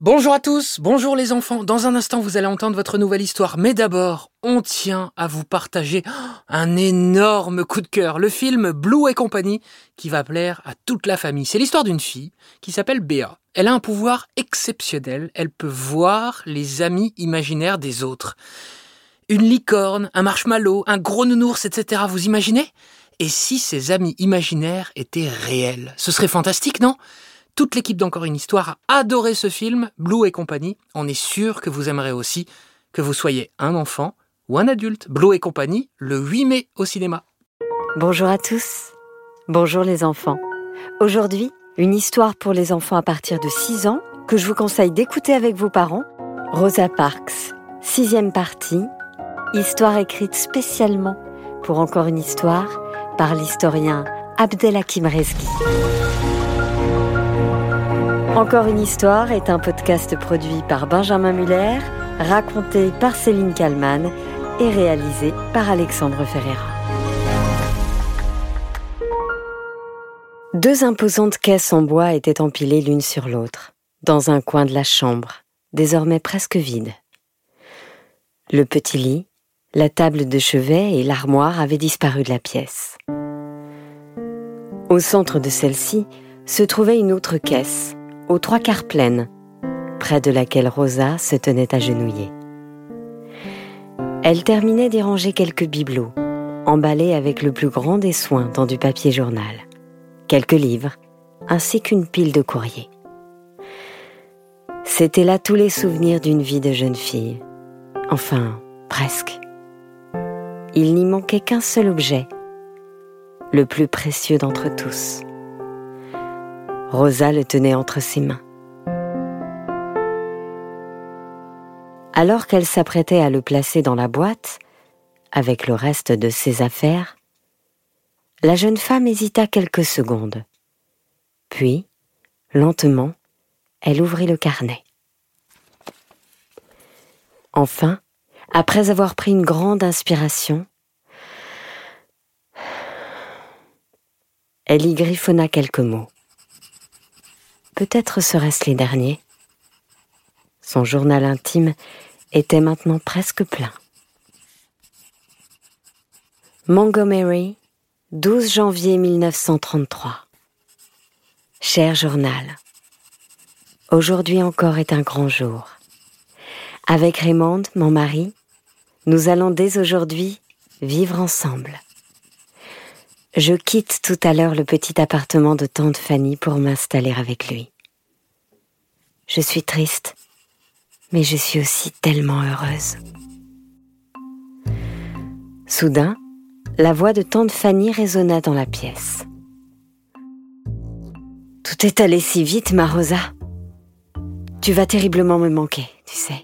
Bonjour à tous, bonjour les enfants. Dans un instant, vous allez entendre votre nouvelle histoire. Mais d'abord, on tient à vous partager un énorme coup de cœur. Le film Blue et compagnie qui va plaire à toute la famille. C'est l'histoire d'une fille qui s'appelle Béa. Elle a un pouvoir exceptionnel. Elle peut voir les amis imaginaires des autres. Une licorne, un marshmallow, un gros nounours, etc. Vous imaginez ? Et si ces amis imaginaires étaient réels ? Ce serait fantastique, non ? Toute l'équipe d'Encore une histoire a adoré ce film, Blue et compagnie. On est sûr que vous aimerez aussi, que vous soyez un enfant ou un adulte. Blue et compagnie, le 8 mai au cinéma. Bonjour à tous. Bonjour les enfants. Aujourd'hui, une histoire pour les enfants à partir de 6 ans que je vous conseille d'écouter avec vos parents. Rosa Parks, 6e partie. Histoire écrite spécialement pour Encore une histoire par l'historien Abdelhakim Rezki. Encore une histoire est un podcast produit par Benjamin Muller, raconté par Céline Kallmann et réalisé par Alexandre Ferreira. 2 imposantes caisses en bois étaient empilées l'une sur l'autre, dans un coin de la chambre, désormais presque vide. Le petit lit, la table de chevet et l'armoire avaient disparu de la pièce. Au centre de celle-ci se trouvait une autre caisse, aux 3/4 pleine, près de laquelle Rosa se tenait agenouillée. Elle terminait d'y ranger quelques bibelots, emballés avec le plus grand des soins dans du papier journal, quelques livres, ainsi qu'une pile de courriers. C'étaient là tous les souvenirs d'une vie de jeune fille. Enfin, presque. Il n'y manquait qu'un seul objet, le plus précieux d'entre tous. Rosa le tenait entre ses mains. Alors qu'elle s'apprêtait à le placer dans la boîte, avec le reste de ses affaires, la jeune femme hésita quelques secondes. Puis, lentement, elle ouvrit le carnet. Enfin, après avoir pris une grande inspiration, elle y griffonna quelques mots. Peut-être serait-ce les derniers. Son journal intime était maintenant presque plein. Montgomery, 12 janvier 1933. Cher journal, aujourd'hui encore est un grand jour. Avec Raymond, mon mari, nous allons dès aujourd'hui vivre ensemble. Je quitte tout à l'heure le petit appartement de tante Fanny pour m'installer avec lui. Je suis triste, mais je suis aussi tellement heureuse. Soudain, la voix de tante Fanny résonna dans la pièce. Tout est allé si vite, ma Rosa. Tu vas terriblement me manquer, tu sais.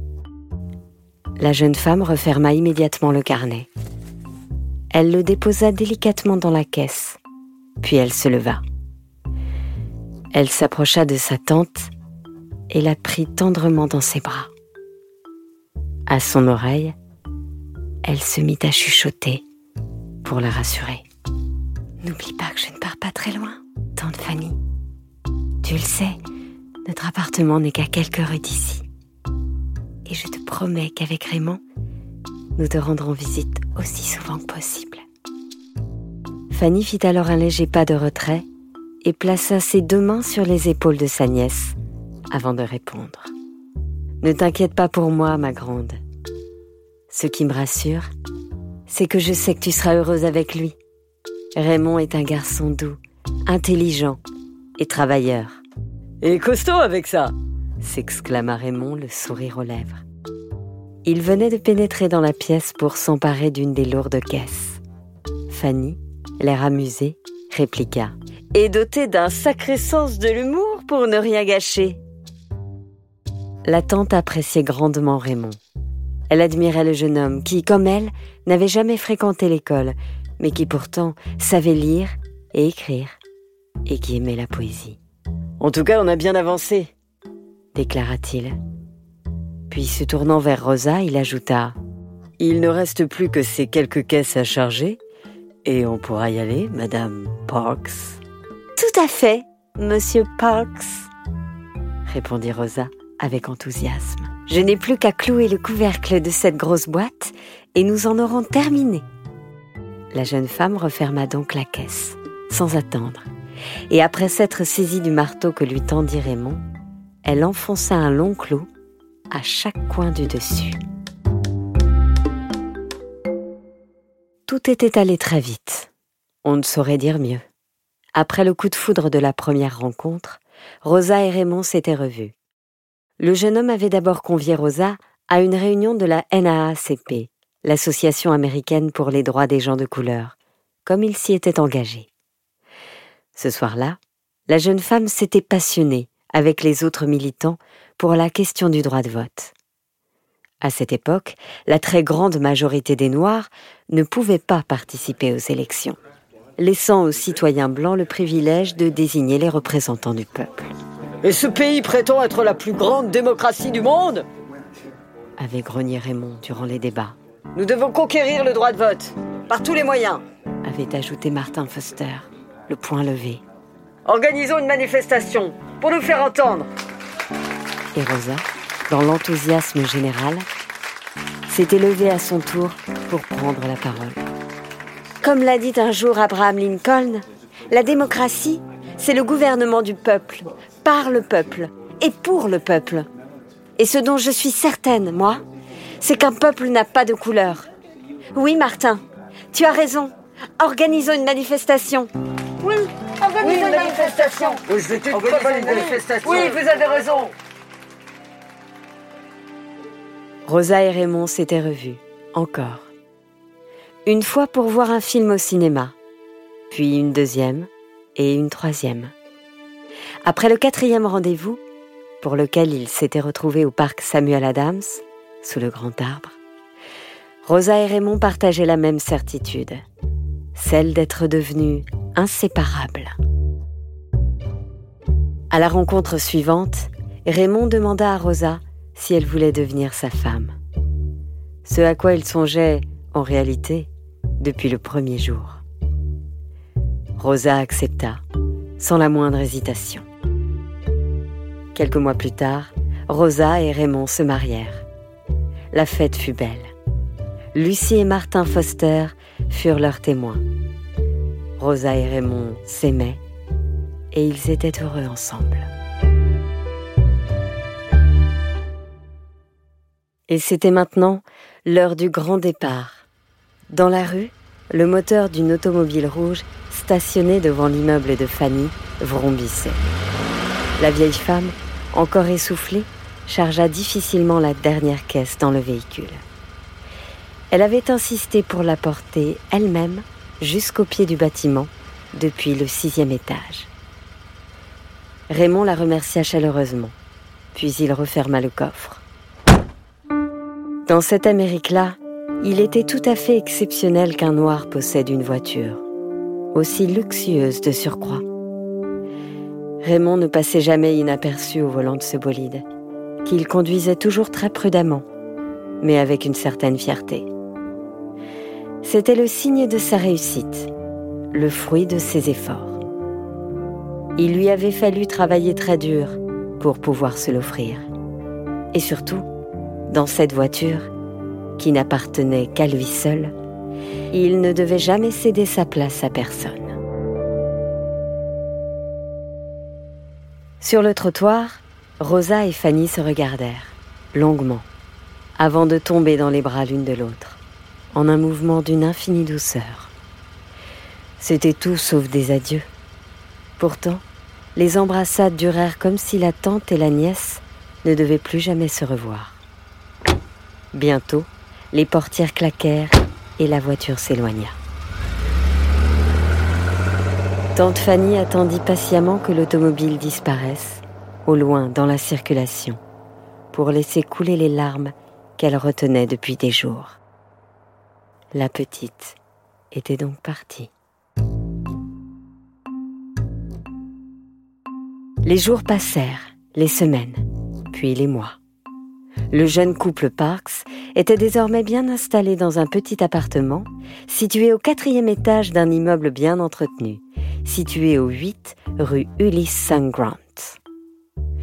La jeune femme referma immédiatement le carnet. Elle le déposa délicatement dans la caisse, puis elle se leva. Elle s'approcha de sa tante et la prit tendrement dans ses bras. À son oreille, elle se mit à chuchoter pour la rassurer. « N'oublie pas que je ne pars pas très loin, tante Fanny. Tu le sais, notre appartement n'est qu'à quelques rues d'ici. Et je te promets qu'avec Raymond, nous te rendrons visite aussi souvent que possible. » Fanny fit alors un léger pas de retrait et plaça ses 2 mains sur les épaules de sa nièce avant de répondre. « Ne t'inquiète pas pour moi, ma grande. Ce qui me rassure, c'est que je sais que tu seras heureuse avec lui. Raymond est un garçon doux, intelligent et travailleur. »« Et costaud avec ça !» s'exclama Raymond, le sourire aux lèvres. Il venait de pénétrer dans la pièce pour s'emparer d'une des lourdes caisses. Fanny, l'air amusé, répliqua « Et doté d'un sacré sens de l'humour pour ne rien gâcher !» La tante appréciait grandement Raymond. Elle admirait le jeune homme qui, comme elle, n'avait jamais fréquenté l'école, mais qui pourtant savait lire et écrire, et qui aimait la poésie. « En tout cas, on a bien avancé !» déclara-t-il. Puis, se tournant vers Rosa, il ajouta « Il ne reste plus que ces quelques caisses à charger, et on pourra y aller, Madame Parks. »« Tout à fait, Monsieur Parks, » répondit Rosa, avec enthousiasme. « Je n'ai plus qu'à clouer le couvercle de cette grosse boîte et nous en aurons terminé. » La jeune femme referma donc la caisse, sans attendre, et après s'être saisie du marteau que lui tendit Raymond, elle enfonça un long clou à chaque coin du dessus. Tout était allé très vite. On ne saurait dire mieux. Après le coup de foudre de la première rencontre, Rosa et Raymond s'étaient revus. Le jeune homme avait d'abord convié Rosa à une réunion de la NAACP, l'Association américaine pour les droits des gens de couleur, comme il s'y était engagé. Ce soir-là, la jeune femme s'était passionnée avec les autres militants pour la question du droit de vote. À cette époque, la très grande majorité des Noirs ne pouvaient pas participer aux élections, laissant aux citoyens blancs le privilège de désigner les représentants du peuple. « Et ce pays prétend être la plus grande démocratie du monde ?» avait grogné Raymond durant les débats. « Nous devons conquérir le droit de vote, par tous les moyens !» avait ajouté Martin Foster, le poing levé. « Organisons une manifestation pour nous faire entendre !» Et Rosa, dans l'enthousiasme général, s'était levée à son tour pour prendre la parole. Comme l'a dit un jour Abraham Lincoln, la démocratie, c'est le gouvernement du peuple, par le peuple et pour le peuple. Et ce dont je suis certaine, moi, c'est qu'un peuple n'a pas de couleur. Oui, Martin, tu as raison. Organisons une manifestation. Oui, organisons une manifestation. Oui, c'est une très bonne manifestation. Oui, vous avez raison. Rosa et Raymond s'étaient revus, encore. Une fois pour voir un film au cinéma, puis une deuxième et une troisième. Après le 4e rendez-vous, pour lequel ils s'étaient retrouvés au parc Samuel Adams, sous le grand arbre, Rosa et Raymond partageaient la même certitude, celle d'être devenus inséparables. À la rencontre suivante, Raymond demanda à Rosa si elle voulait devenir sa femme. Ce à quoi il songeait, en réalité, depuis le premier jour. Rosa accepta, sans la moindre hésitation. Quelques mois plus tard, Rosa et Raymond se marièrent. La fête fut belle. Lucie et Martin Foster furent leurs témoins. Rosa et Raymond s'aimaient et ils étaient heureux ensemble. Et c'était maintenant l'heure du grand départ. Dans la rue, le moteur d'une automobile rouge stationnée devant l'immeuble de Fanny vrombissait. La vieille femme, encore essoufflée, chargea difficilement la dernière caisse dans le véhicule. Elle avait insisté pour la porter elle-même jusqu'au pied du bâtiment, depuis le 6e étage. Raymond la remercia chaleureusement, puis il referma le coffre. Dans cette Amérique-là, il était tout à fait exceptionnel qu'un noir possède une voiture, aussi luxueuse de surcroît. Raymond ne passait jamais inaperçu au volant de ce bolide, qu'il conduisait toujours très prudemment, mais avec une certaine fierté. C'était le signe de sa réussite, le fruit de ses efforts. Il lui avait fallu travailler très dur pour pouvoir se l'offrir. Et surtout, dans cette voiture, qui n'appartenait qu'à lui seul, il ne devait jamais céder sa place à personne. Sur le trottoir, Rosa et Fanny se regardèrent, longuement, avant de tomber dans les bras l'une de l'autre, en un mouvement d'une infinie douceur. C'était tout sauf des adieux. Pourtant, les embrassades durèrent comme si la tante et la nièce ne devaient plus jamais se revoir. Bientôt, les portières claquèrent et la voiture s'éloigna. Tante Fanny attendit patiemment que l'automobile disparaisse, au loin dans la circulation, pour laisser couler les larmes qu'elle retenait depuis des jours. La petite était donc partie. Les jours passèrent, les semaines, puis les mois. Le jeune couple Parks était désormais bien installé dans un petit appartement situé au 4e étage d'un immeuble bien entretenu, situé au 8 rue Ulysse S. Grant.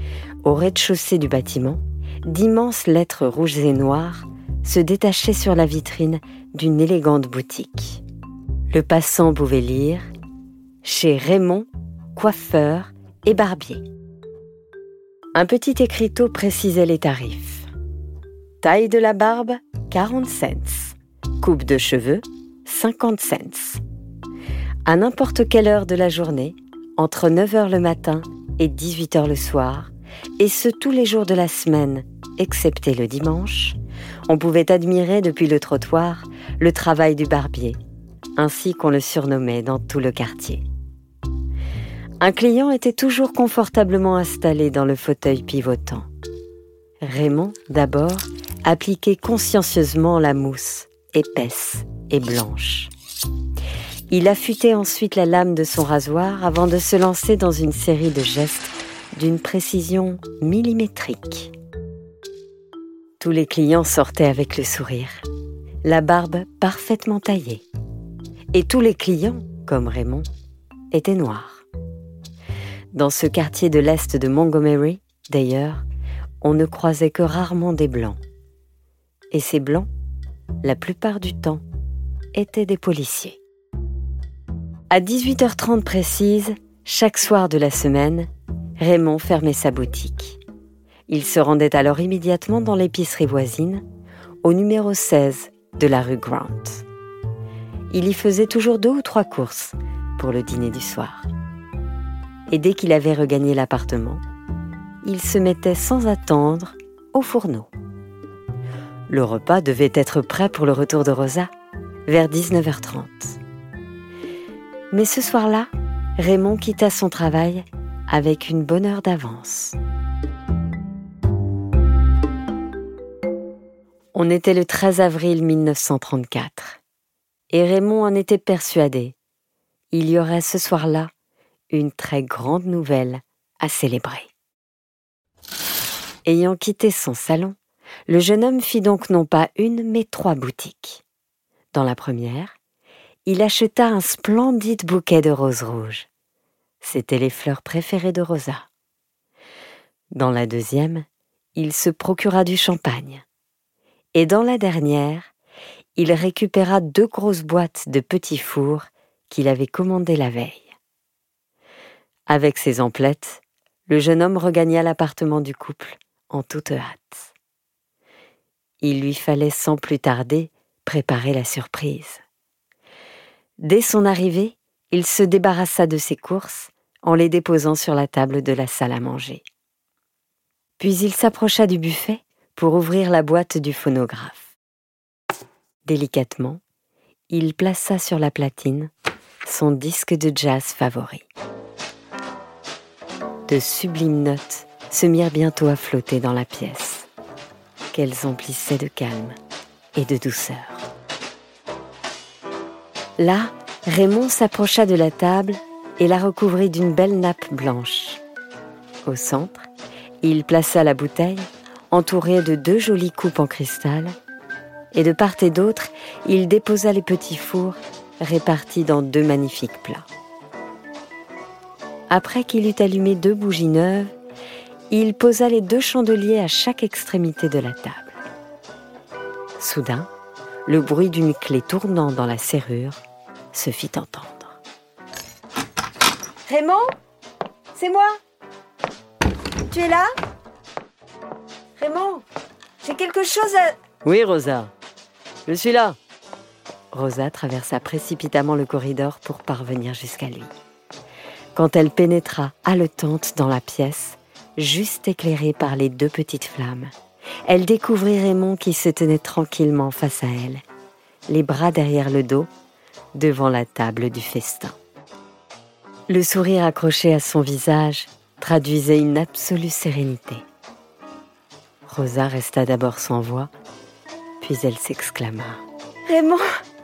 Au rez-de-chaussée du bâtiment, d'immenses lettres rouges et noires se détachaient sur la vitrine d'une élégante boutique. Le passant pouvait lire « Chez Raymond, coiffeur et barbier ». Un petit écriteau précisait les tarifs. Taille de la barbe, 40 cents. Coupe de cheveux, 50 cents. À n'importe quelle heure de la journée, entre 9h le matin et 18h le soir, et ce tous les jours de la semaine, excepté le dimanche, on pouvait admirer depuis le trottoir le travail du barbier, ainsi qu'on le surnommait dans tout le quartier. Un client était toujours confortablement installé dans le fauteuil pivotant. Raymond, d'abord, appliquait consciencieusement la mousse, épaisse et blanche. Il affûtait ensuite la lame de son rasoir avant de se lancer dans une série de gestes d'une précision millimétrique. Tous les clients sortaient avec le sourire, la barbe parfaitement taillée. Et tous les clients, comme Raymond, étaient noirs. Dans ce quartier de l'Est de Montgomery, d'ailleurs, on ne croisait que rarement des blancs. Et ces blancs, la plupart du temps, étaient des policiers. À 18h30 précise, chaque soir de la semaine, Raymond fermait sa boutique. Il se rendait alors immédiatement dans l'épicerie voisine, au numéro 16 de la rue Grant. Il y faisait toujours 2 ou 3 courses pour le dîner du soir. Et dès qu'il avait regagné l'appartement, il se mettait sans attendre au fourneau. Le repas devait être prêt pour le retour de Rosa, vers 19h30. Mais ce soir-là, Raymond quitta son travail avec une bonne heure d'avance. On était le 13 avril 1934, et Raymond en était persuadé. Il y aurait ce soir-là une très grande nouvelle à célébrer. Ayant quitté son salon, le jeune homme fit donc non pas une, mais 3 boutiques. Dans la première, il acheta un splendide bouquet de roses rouges. C'étaient les fleurs préférées de Rosa. Dans la deuxième, il se procura du champagne. Et dans la dernière, il récupéra 2 grosses boîtes de petits fours qu'il avait commandées la veille. Avec ses emplettes, le jeune homme regagna l'appartement du couple en toute hâte. Il lui fallait sans plus tarder préparer la surprise. Dès son arrivée, il se débarrassa de ses courses en les déposant sur la table de la salle à manger. Puis il s'approcha du buffet pour ouvrir la boîte du phonographe. Délicatement, il plaça sur la platine son disque de jazz favori. De sublimes notes se mirent bientôt à flotter dans la pièce, qu'elles emplissaient de calme et de douceur. Là, Raymond s'approcha de la table et la recouvrit d'une belle nappe blanche. Au centre, il plaça la bouteille, entourée de 2 jolies coupes en cristal, et de part et d'autre, il déposa les petits fours répartis dans 2 magnifiques plats. Après qu'il eut allumé 2 bougies neuves, il posa les 2 chandeliers à chaque extrémité de la table. Soudain, le bruit d'une clé tournant dans la serrure se fit entendre. « Raymond, c'est moi. Tu es là? Raymond, j'ai quelque chose à... » « Oui, Rosa, je suis là. » Rosa traversa précipitamment le corridor pour parvenir jusqu'à lui. Quand elle pénétra haletante dans la pièce, juste éclairée par les 2 petites flammes, elle découvrit Raymond qui se tenait tranquillement face à elle, les bras derrière le dos, devant la table du festin. Le sourire accroché à son visage traduisait une absolue sérénité. Rosa resta d'abord sans voix, puis elle s'exclama. « Raymond,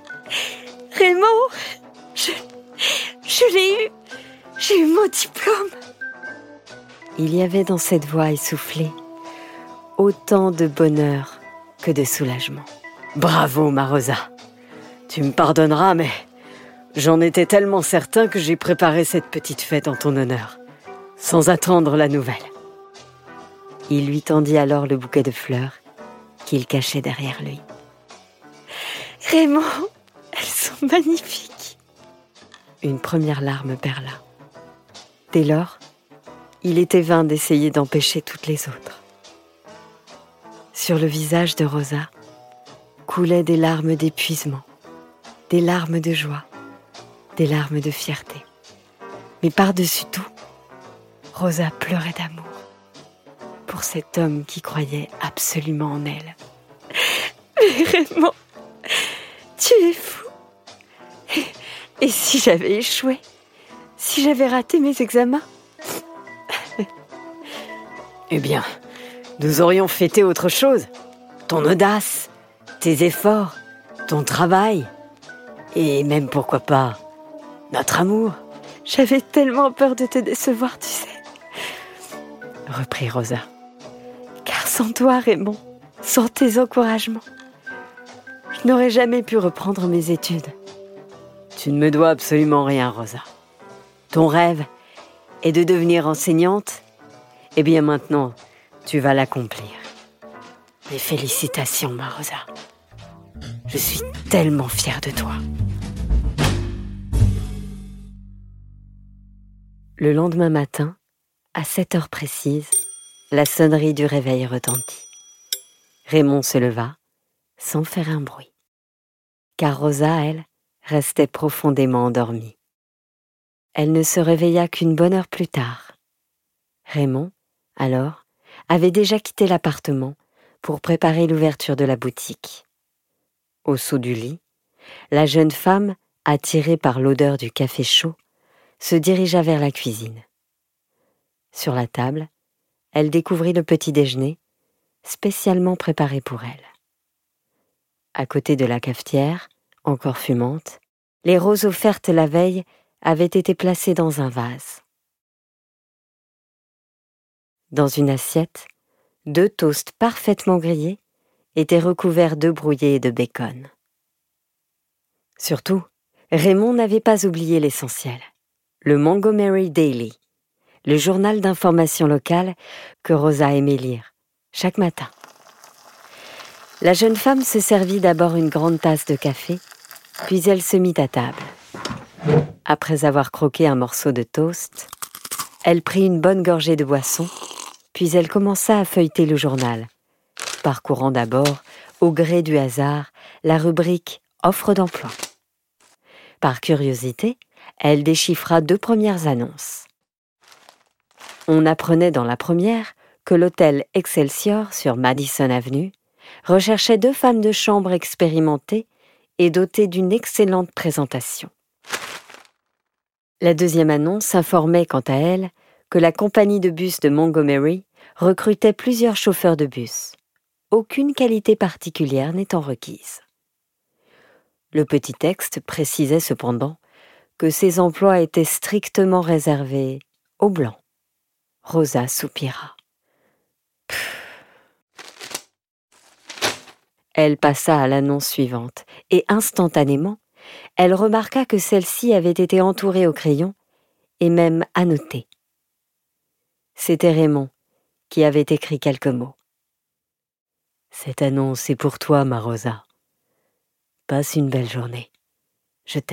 je l'ai eu. J'ai eu mon diplôme. » Il y avait dans cette voix essoufflée autant de bonheur que de soulagement. « Bravo, ma Rosa. Tu me pardonneras, mais j'en étais tellement certain que j'ai préparé cette petite fête en ton honneur, sans attendre la nouvelle. » Il lui tendit alors le bouquet de fleurs qu'il cachait derrière lui. « Raymond, elles sont magnifiques !» Une première larme perla. Dès lors, il était vain d'essayer d'empêcher toutes les autres. Sur le visage de Rosa coulaient des larmes d'épuisement, des larmes de joie, des larmes de fierté. Mais par-dessus tout, Rosa pleurait d'amour pour cet homme qui croyait absolument en elle. « Mais Raymond, tu es fou! Et si j'avais échoué? Si j'avais raté mes examens? » Eh bien, nous aurions fêté autre chose. Ton audace, tes efforts, ton travail, et même, pourquoi pas, notre amour. J'avais tellement peur de te décevoir, tu sais. Reprit Rosa. Car sans toi, Raymond, sans tes encouragements, je n'aurais jamais pu reprendre mes études. Tu ne me dois absolument rien, Rosa. Ton rêve est de devenir enseignante. Eh bien maintenant, tu vas l'accomplir. Mes félicitations, ma Rosa. Je suis tellement fière de toi. Le lendemain matin, à 7 heures précises, la sonnerie du réveil retentit. Raymond se leva, sans faire un bruit. Car Rosa, elle, restait profondément endormie. Elle ne se réveilla qu'une bonne heure plus tard. Raymond, alors, avait déjà quitté l'appartement pour préparer l'ouverture de la boutique. Au saut du lit, la jeune femme, attirée par l'odeur du café chaud, se dirigea vers la cuisine. Sur la table, elle découvrit le petit déjeuner, spécialement préparé pour elle. À côté de la cafetière, encore fumante, les roses offertes la veille avaient été placées dans un vase. Dans une assiette, 2 toasts parfaitement grillés étaient recouverts d'œufs brouillés et de bacon. Surtout, Raymond n'avait pas oublié l'essentiel, le Montgomery Daily, le journal d'information locale que Rosa aimait lire chaque matin. La jeune femme se servit d'abord une grande tasse de café, puis elle se mit à table. Après avoir croqué un morceau de toast, elle prit une bonne gorgée de boisson, puis elle commença à feuilleter le journal, parcourant d'abord, au gré du hasard, la rubrique « Offre d'emploi ». Par curiosité, elle déchiffra 2 premières annonces. On apprenait dans la première que l'hôtel Excelsior sur Madison Avenue recherchait 2 femmes de chambre expérimentées et dotées d'une excellente présentation. La deuxième annonce informait quant à elle que la compagnie de bus de Montgomery recrutait plusieurs chauffeurs de bus, aucune qualité particulière n'étant requise. Le petit texte précisait cependant que ces emplois étaient strictement réservés aux Blancs. Rosa soupira. Elle passa à l'annonce suivante et instantanément, elle remarqua que celle-ci avait été entourée au crayon et même annotée. C'était Raymond qui avait écrit quelques mots. « Cette annonce est pour toi, ma Rosa. Passe une belle journée. Je t'aime. »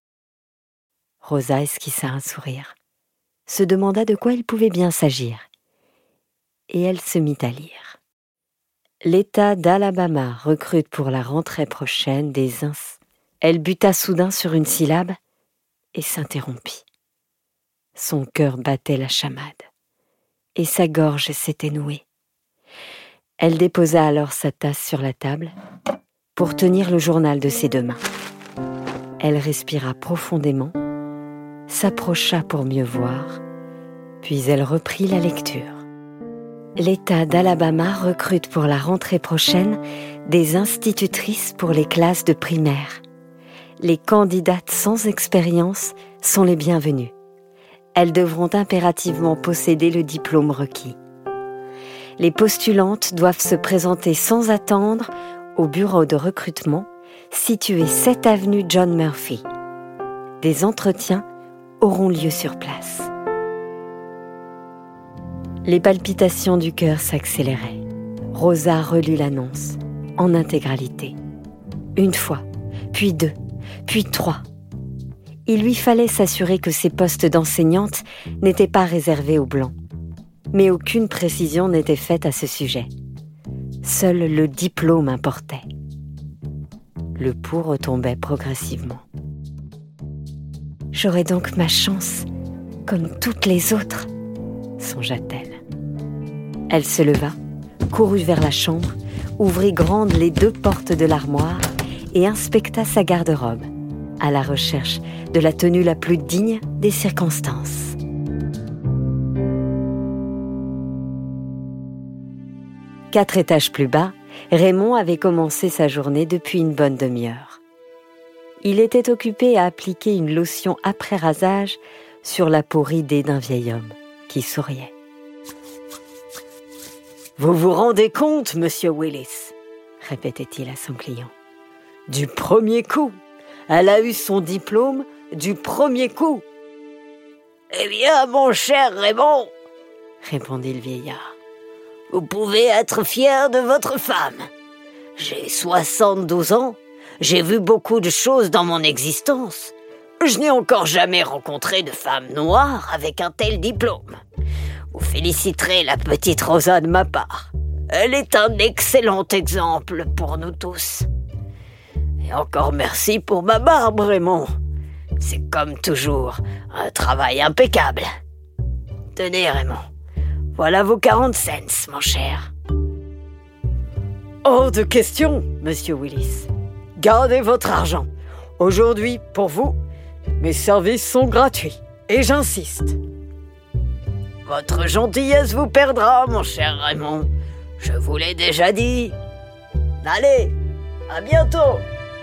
Rosa esquissa un sourire, se demanda de quoi il pouvait bien s'agir, et elle se mit à lire. L'État d'Alabama recrute pour la rentrée prochaine des ins... Elle buta soudain sur une syllabe et s'interrompit. Son cœur battait la chamade, et sa gorge s'était nouée. Elle déposa alors sa tasse sur la table pour tenir le journal de ses 2 mains. Elle respira profondément, s'approcha pour mieux voir, puis elle reprit la lecture. L'État d'Alabama recrute pour la rentrée prochaine des institutrices pour les classes de primaire. Les candidates sans expérience sont les bienvenues. Elles devront impérativement posséder le diplôme requis. Les postulantes doivent se présenter sans attendre au bureau de recrutement situé 7 avenue John Murphy. Des entretiens auront lieu sur place. Les palpitations du cœur s'accéléraient. Rosa relut l'annonce, en intégralité. 1 fois, puis 2, puis 3. Il lui fallait s'assurer que ces postes d'enseignante n'étaient pas réservés aux Blancs. Mais aucune précision n'était faite à ce sujet. Seul le diplôme importait. Le pouls retombait progressivement. J'aurais donc ma chance, comme toutes les autres, songea-t-elle. Elle se leva, courut vers la chambre, ouvrit grandes les 2 portes de l'armoire et inspecta sa garde-robe, à la recherche de la tenue la plus digne des circonstances. Quatre étages plus bas, Raymond avait commencé sa journée depuis une bonne demi-heure. Il était occupé à appliquer une lotion après rasage sur la peau ridée d'un vieil homme qui souriait. « Vous vous rendez compte, monsieur Willis ?» répétait-il à son client. « Du premier coup, elle a eu son diplôme du premier coup. »« Eh bien, mon cher Raymond, » répondit le vieillard, « vous pouvez être fier de votre femme. J'ai 72 ans, j'ai vu beaucoup de choses dans mon existence. Je n'ai encore jamais rencontré de femme noire avec un tel diplôme. Vous féliciterez la petite Rosa de ma part. Elle est un excellent exemple pour nous tous. Et encore merci pour ma barbe, Raymond. C'est comme toujours un travail impeccable. Tenez, Raymond, voilà vos 40 cents, mon cher. » « Hors de question, monsieur Willis. Gardez votre argent. Aujourd'hui, pour vous, mes services sont gratuits. Et j'insiste. » « Votre gentillesse vous perdra, mon cher Raymond. Je vous l'ai déjà dit. Allez, à bientôt !»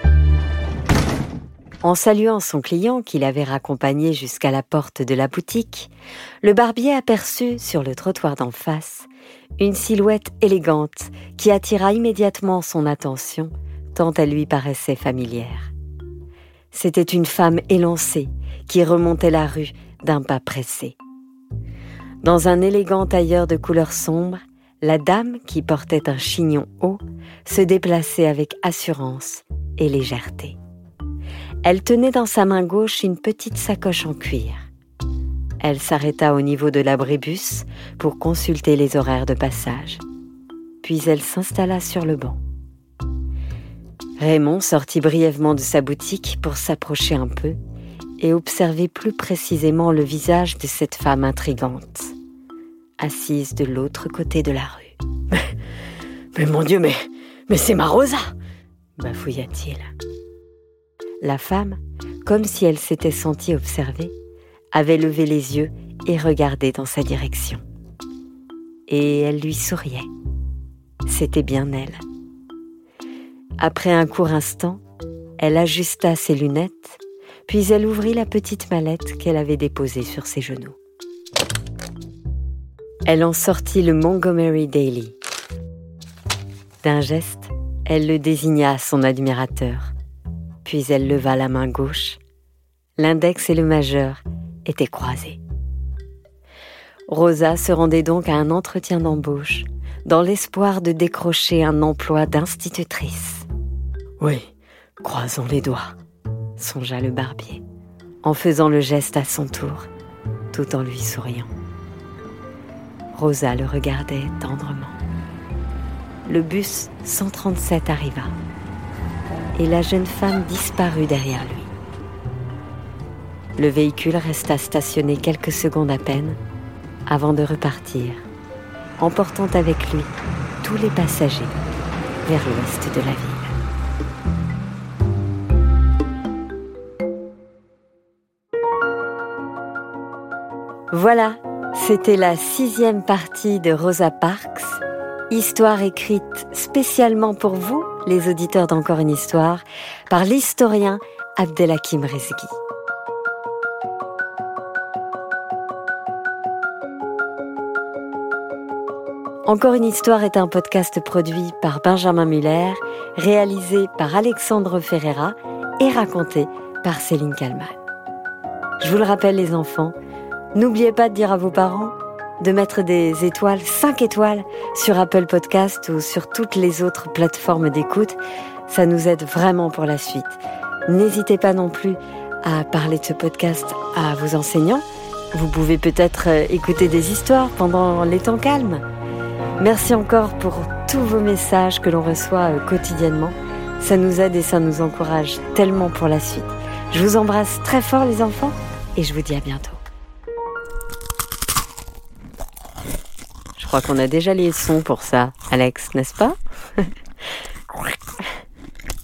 En saluant son client qu'il avait raccompagné jusqu'à la porte de la boutique, le barbier aperçut sur le trottoir d'en face une silhouette élégante qui attira immédiatement son attention tant elle lui paraissait familière. C'était une femme élancée qui remontait la rue d'un pas pressé. Dans un élégant tailleur de couleur sombre, la dame, qui portait un chignon haut, se déplaçait avec assurance et légèreté. Elle tenait dans sa main gauche une petite sacoche en cuir. Elle s'arrêta au niveau de l'abribus pour consulter les horaires de passage. Puis elle s'installa sur le banc. Raymond sortit brièvement de sa boutique pour s'approcher un peu et observer plus précisément le visage de cette femme intrigante, assise de l'autre côté de la rue. « Mais mon Dieu, mais c'est ma Rosa !» bafouilla-t-il. La femme, comme si elle s'était sentie observée, avait levé les yeux et regardé dans sa direction. Et elle lui souriait. C'était bien elle. Après un court instant, elle ajusta ses lunettes, puis elle ouvrit la petite mallette qu'elle avait déposée sur ses genoux. Elle en sortit le Montgomery Daily. D'un geste, elle le désigna à son admirateur. Puis elle leva la main gauche. L'index et le majeur étaient croisés. Rosa se rendait donc à un entretien d'embauche, dans l'espoir de décrocher un emploi d'institutrice. « Oui, croisons les doigts », songea le barbier, en faisant le geste à son tour, tout en lui souriant. Rosa le regardait tendrement. Le bus 137 arriva, et la jeune femme disparut derrière lui. Le véhicule resta stationné quelques secondes à peine avant de repartir, emportant avec lui tous les passagers vers l'ouest de la ville. Voilà, c'était la 6e partie de Rosa Parks, histoire écrite spécialement pour vous, les auditeurs d'Encore une histoire, par l'historien Abdelhakim Rezghi. Encore une histoire est un podcast produit par Benjamin Muller, réalisé par Alexandre Ferreira et raconté par Céline Kallmann. Je vous le rappelle les enfants, n'oubliez pas de dire à vos parents de mettre des étoiles, 5 étoiles, sur Apple Podcast ou sur toutes les autres plateformes d'écoute. Ça nous aide vraiment pour la suite. N'hésitez pas non plus à parler de ce podcast à vos enseignants. Vous pouvez peut-être écouter des histoires pendant les temps calmes. Merci encore pour tous vos messages que l'on reçoit quotidiennement. Ça nous aide et ça nous encourage tellement pour la suite. Je vous embrasse très fort les enfants et je vous dis à bientôt. Je crois qu'on a déjà les sons pour ça, Alex, n'est-ce pas ?